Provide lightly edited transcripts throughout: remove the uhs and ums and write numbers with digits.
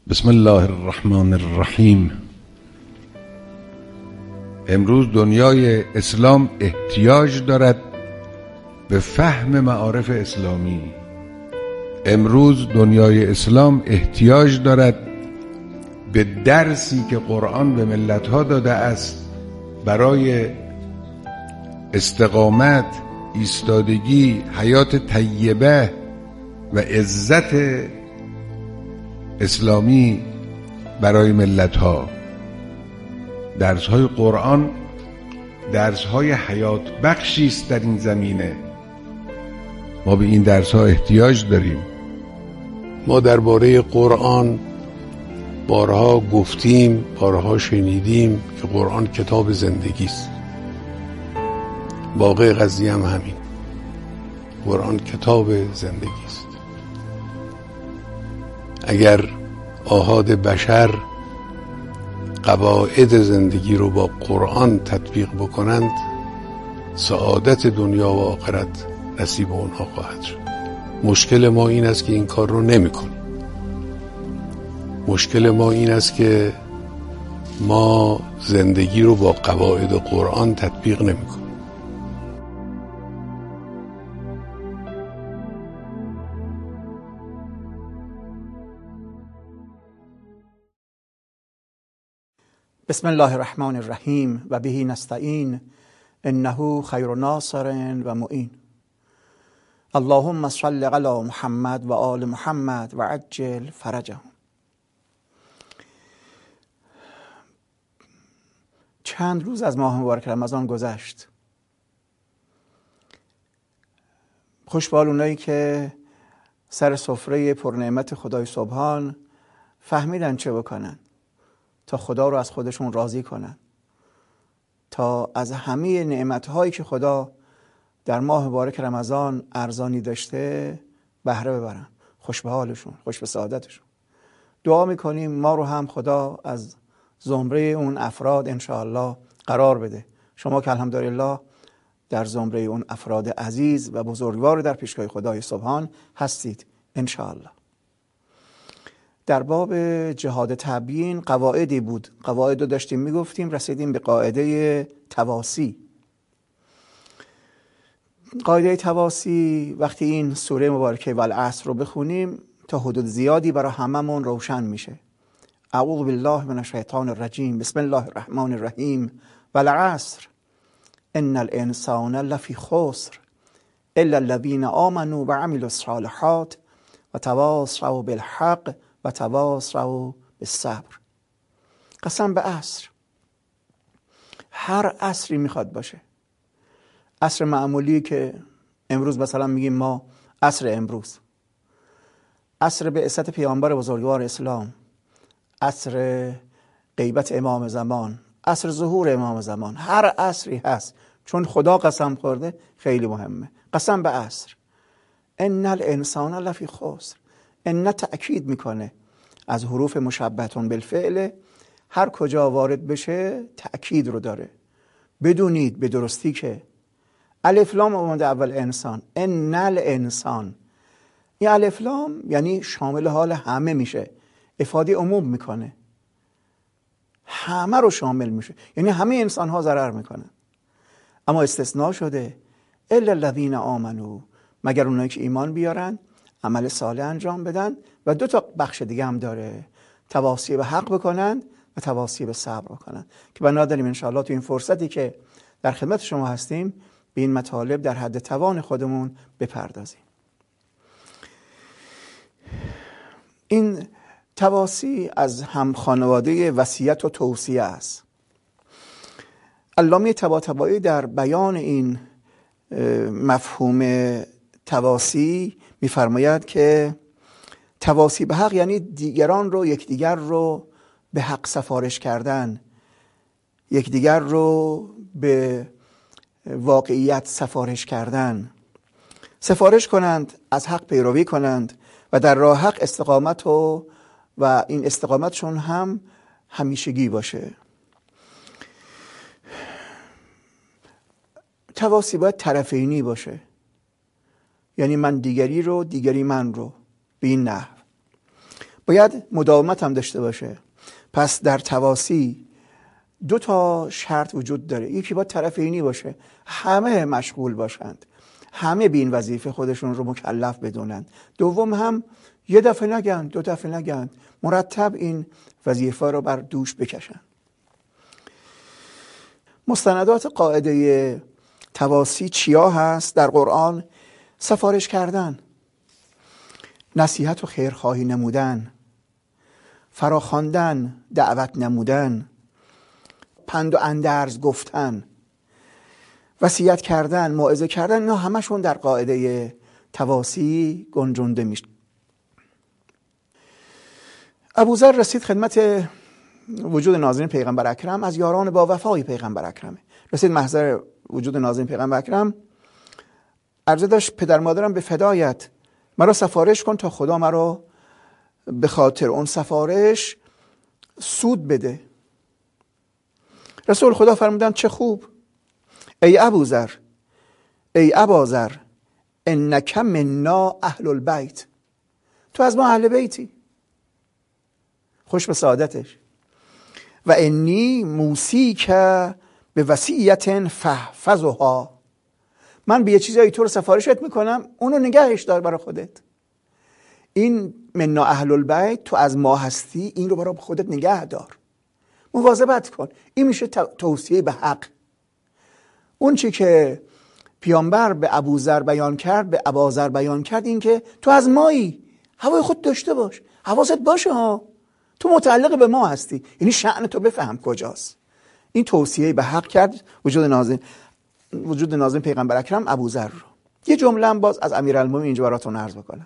بسم الله الرحمن الرحیم. امروز دنیای اسلام احتیاج دارد به فهم معارف اسلامی. امروز دنیای اسلام احتیاج دارد به درسی که قرآن به ملتها داده است برای استقامت، ایستادگی، حیات طیبه و عزت اسلامی برای ملتها. درس‌های قرآن درس‌های حیات بخشی است در این زمینه. ما به این درس‌ها احتیاج داریم. ما درباره قرآن بارها گفتیم، بارها شنیدیم که قرآن کتاب زندگی است. واقع قضیه هم همین. قرآن کتاب زندگی است. اگر آحاد بشر قواعد زندگی رو با قرآن تطبیق بکنند، سعادت دنیا و آخرت نصیب اونها خواهد شد. مشکل ما این است که این کار رو نمی کنیم. مشکل ما این است که ما زندگی رو با قواعد قرآن تطبیق نمی کنیم. بسم الله الرحمن الرحیم و به نستعین انه خیر ناصر و معین. اللهم صل علی محمد و آل محمد و عجل فرجهم. چند روز از ماه مبارک رمضان گذشت. خوشبال اونایی که سر سفره پرنعمت خدای سبحان فهمیدن چه بکنن تا خدا رو از خودشون راضی کنن، تا از همه نعمت‌هایی که خدا در ماه مبارک رمضان ارزانی داشته بهره ببرن. خوش به حالشون، خوش به سعادتشون. دعا میکنیم ما رو هم خدا از زمره اون افراد انشاءالله قرار بده. شما که الحمدلله در زمره اون افراد عزیز و بزرگوار در پیشگاه خدای سبحان هستید انشاءالله. در باب جهاد تبیین قواعدی بود. قواعد رو داشتیم میگفتیم، رسیدیم به قاعده تواسی. قاعده تواسی وقتی این سوره مبارکه والعصر رو بخونیم تا حدود زیادی برای هممون روشن میشه. اعوذ بالله من الشیطان الرجیم. بسم الله الرحمن الرحیم. والعصر ان الانسان لفی خسر الا الذین آمنوا و عملوا الصالحات و تواصوا بالحق و تواصوا بالصبر. قسم به عصر. هر عصری میخواد باشه. عصر معمولی که امروز مثلا میگیم ما عصر امروز، عصر بعثت پیامبر بزرگوار اسلام، عصر غیبت امام زمان، عصر ظهور امام زمان، هر عصری هست چون خدا قسم خورده خیلی مهمه. قسم به عصر. ان الانسان لفی خسر. ان تأکید میکنه از حروف مشبهتون بالفعل، هر کجا وارد بشه تأکید رو داره. بدونید به درستی که الف لام اومده اول انسان. ان الانسان، این الف لام یعنی شامل حال همه میشه، افاده عموم میکنه، همه رو شامل میشه، یعنی همه انسان ها ضرر میکنن. اما استثناء شده الا الذین آمنوا، مگر اونایی که ایمان بیارن، عمل صالح انجام بدن و دو تا بخش دیگه هم داره، تواصی به حق بکنن و تواصی به صبر بکنن، که بنا داریم انشاءالله تو این فرصتی که در خدمت شما هستیم به این مطالب در حد توان خودمون بپردازیم. این تواصی از هم خانواده وصیت و توصیه است. علامه طباطبایی در بیان این مفهوم تواصی میفرماید که تواصی به حق یعنی دیگران رو، یکدیگر رو به حق سفارش کردن، یکدیگر رو به واقعیت سفارش کردن. سفارش کنند، از حق پیروی کنند و در راه حق استقامت و این استقامتشون هم همیشگی باشه. تواصی باید طرفینی باشه، یعنی من دیگری رو، دیگری من رو، به این نحو. باید مداومت هم داشته باشه. پس در تواسی 2 تا شرط وجود داره. یکی باید طرف اینی باشه، همه مشغول باشند، همه به این وظیفه خودشون رو مکلف بدونند. دوم هم یه دفعه نگن، 2 دفعه نگن، مرتب این وظیفه رو بر دوش بکشن. مستندات قاعده تواسی چیا هست در قرآن؟ سفارش کردن، نصیحت و خیرخواهی نمودن، فراخواندن، دعوت نمودن، پند و اندرز گفتن، وصیت کردن، موعظه کردن، اینا همشون در قاعده تواسی گنجونده میشه. ابوذر رسید خدمت وجود نازنین پیغمبر اکرم، از یاران با وفای پیغمبر اکرمه. رسید محضر وجود نازنین پیغمبر اکرم، عرضه داشت پدر مادرم به فدایت، مرا سفارش کن تا خدا مرا به خاطر اون سفارش سود بده. رسول خدا فرمودن چه خوب، ای ابوذر، ای اباذر، انک منا اهل البیت، تو از ما اهل بیتی. خوش به سعادتش. و انی موسیک به وصیت فحفظها، من به یه چیزایی تو رو سفارشت میکنم، اونو نگهش دار برای خودت. این منا اهل البیت، تو از ما هستی، این رو برای خودت نگه دار، مواظبت کن. این میشه توصیه به حق. اون چی که پیامبر به ابوذر بیان کرد، به اباذر بیان کرد، این که تو از مایی، هوای خود داشته باش، حواست باشه ها، تو متعلق به ما هستی، یعنی شأن تو بفهم کجاست. این توصیه به حق کرد وجود نازنین پیغمبر اکرم ابوذر رو. یه جمله هم باز از امیرالمومنین اینجا براتون عرض بکنم.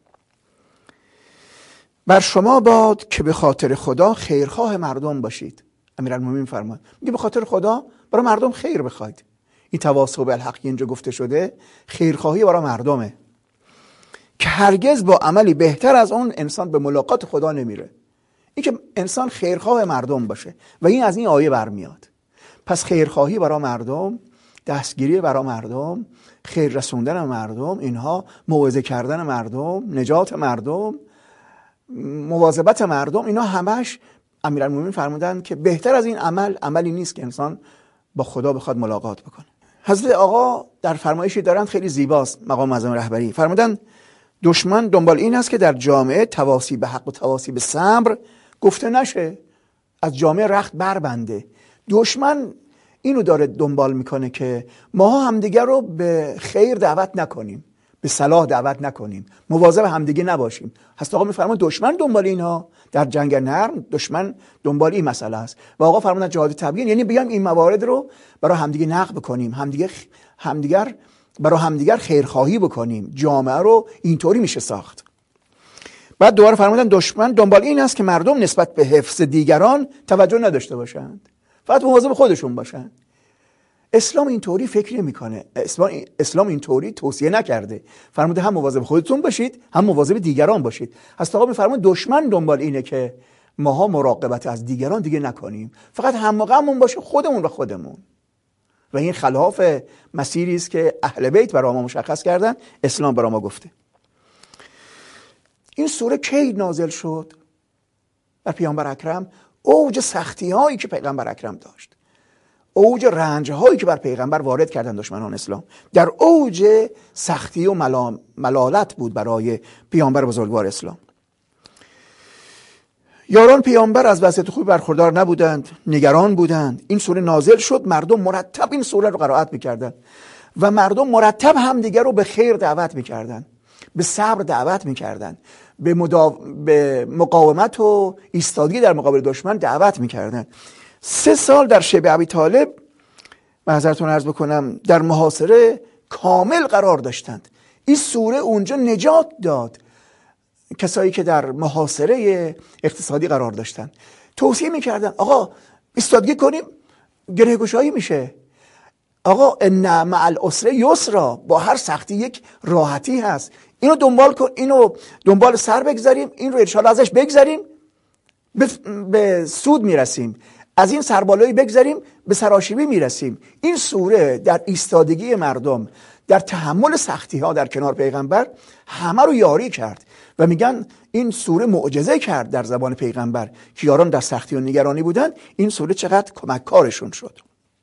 بر شما باد که به خاطر خدا خیرخواه مردم باشید. امیرالمومنین فرمود، میگه به خاطر خدا برای مردم خیر بخواید. این تواصی بالحق اینجا گفته شده، خیرخواهی برای مردمه که هرگز با عملی بهتر از اون انسان به ملاقات خدا نمیره. این که انسان خیرخواه مردم باشه و این از این آیه برمیاد. پس خیرخواهی برای مردم، دستگیری برای مردم، خیر رسوندن مردم، اینها موعظه کردن مردم، نجات مردم، مواظبت مردم، اینا همش امیرالمومنین فرمودن که بهتر از این عملی نیست که انسان با خدا بخواد ملاقات بکنه. حضرت آقا در فرمایشی دارند خیلی زیباست، مقام معظم رهبری فرمودن دشمن دنبال این است که در جامعه تواصی به حق و تواصی به صبر گفته نشه، از جامعه رخت بربنده. دشمن اینو داره دنبال میکنه که ما همدیگه رو به خیر دعوت نکنیم، به صلاح دعوت نکنیم، مواظب همدیگه نباشیم. حضرت آقا میفرماد دشمن دنبال اینها، در جنگ نرم دشمن دنبال این مسئله است. و آقا فرمودن جهاد تبیین یعنی بیایم این موارد رو برای همدیگه نقد بکنیم، همدیگر برای همدیگر خیرخواهی بکنیم، جامعه رو اینطوری میشه ساخت. بعد دوباره فرمودن دشمن دنبال این است که مردم نسبت به حفظ دیگران توجه نداشته باشند، فقط مواظب خودشون باشند. اسلام اینطوری فکر نمیکنه، اسلام اینطوری توصیه نکرده. فرموده هم مواظب خودتون باشید، هم مواظب دیگران باشید. حضرت آقا میفرماید دشمن دنبال اینه که ماها مراقبت از دیگران دیگه نکنیم، فقط هم غممون باشه خودمون و خودمون. و این خلاف مسیری است که اهل بیت برای ما مشخص کردن، اسلام برای ما گفته. این سوره کی نازل شد؟ بر پیامبر اکرم، اوج سختی هایی که پیغمبر اکرم داشت، اوج رنج هایی که بر پیغمبر وارد کردن دشمنان اسلام، در اوج سختی و ملالت بود برای پیامبر بزرگوار اسلام. یاران پیامبر از وضعیت خوبی برخوردار نبودند، نگران بودند. این سوره نازل شد، مردم مرتب این سوره رو قرائت میکردند و مردم مرتب همدیگر رو به خیر دعوت میکردند، به صبر دعوت میکردند، به مقاومت و ایستادگی در مقابل دشمن دعوت میکردند. 3 سال در شیب ابی طالب، معذرتون عرض بکنم، در محاصره کامل قرار داشتند. این سوره اونجا نجات داد کسایی که در محاصره اقتصادی قرار داشتن. توصیه میکردن آقا ایستادگی کنیم، گره گشایی میشه. آقا ان مع العسر یسرا، با هر سختی یک راحتی هست. اینو دنبال کن، اینو دنبال سر بگذاریم، این رو ان شاء الله ازش بگذاریم، به سود میرسیم. از این سربالایی بگذاریم، به سراشیبی میرسیم. این سوره در ایستادگی مردم، در تحمل سختی ها در کنار پیغمبر همه رو یاری کرد و میگن این سوره معجزه کرد در زبان پیغمبر که یاران در سختی و نگرانی بودن، این سوره چقدر کمککارشون شد.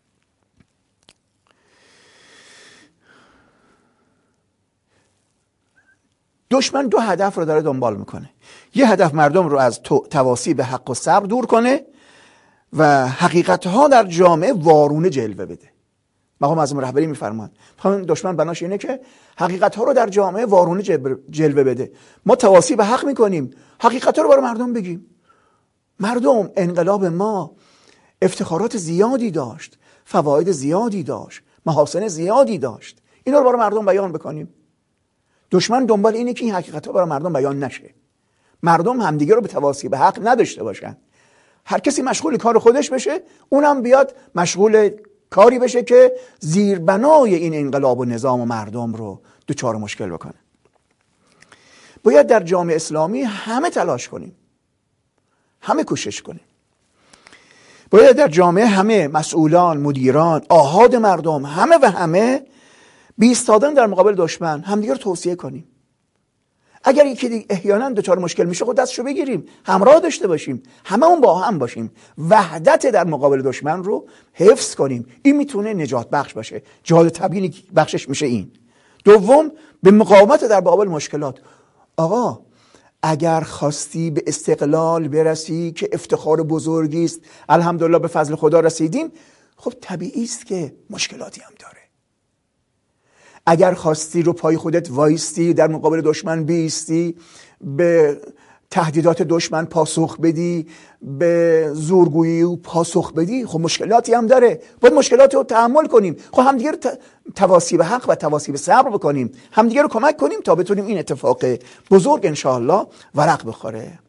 دشمن دو هدف رو داره دنبال میکنه. یه هدف مردم رو از تواصی به حق و صبر دور کنه و حقیقتها در جامعه وارونه جلوه بده. مقام اعظم رهبری میفرماد دشمن بناش اینه که حقیقتها رو در جامعه وارونه جلوه بده. ما تواصی به حق میکنیم، حقیقتها رو برای مردم بگیم. مردم انقلاب ما افتخارات زیادی داشت، فواید زیادی داشت، محاسن زیادی داشت، اینا رو برای مردم بیان بکنیم. دشمن دنبال اینه که این حقیقتها برای مردم بیان نشه، مردم همدیگه رو به تواصی به حق نداشته باشن، هر کسی مشغول کار خودش بشه، اونم بیاد مشغول کاری بشه که زیربنای این انقلاب و نظام و مردم رو دچار مشکل بکنه. باید در جامعه اسلامی همه تلاش کنیم، همه کوشش کنیم. باید در جامعه همه مسئولان، مدیران، آحاد مردم، همه بیستادن در مقابل دشمن، همدیگه رو توصیه کنیم. اگر یکی احیانا دچار مشکل میشه خود دستشو بگیریم، همراه داشته باشیم، هممون با هم باشیم، وحدت در مقابل دشمن رو حفظ کنیم. این میتونه نجات بخش باشه. جهاد تبیینی بخشش میشه این. دوم، به مقاومت در مقابل مشکلات. آقا اگر خواستی به استقلال برسی که افتخار بزرگی است، الحمدلله به فضل خدا رسیدیم، خب طبیعی است که مشکلاتی هم داره. اگر خواستی رو پای خودت وایستی، در مقابل دشمن بیستی، به تهدیدات دشمن پاسخ بدی، به زورگویی پاسخ بدی، خب مشکلاتی هم داره. باید مشکلات رو تحمل کنیم. خب همدیگه رو تواصی به حق و تواصی به صبر بکنیم، همدیگه رو کمک کنیم تا بتونیم این اتفاق بزرگ انشاءالله ورق بخوره.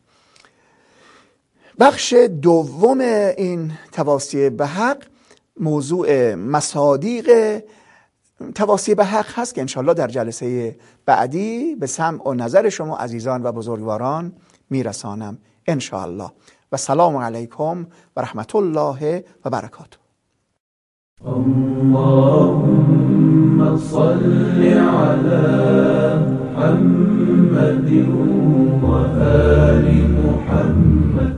بخش دوم این تواصی به حق موضوع مصادیق تواصی به حق هست که انشاءالله در جلسه بعدی به سمع و نظر شما عزیزان و بزرگواران میرسانم انشاءالله. و سلام علیکم و رحمت الله و برکاته. اللهم صل على محمد و آل محمد.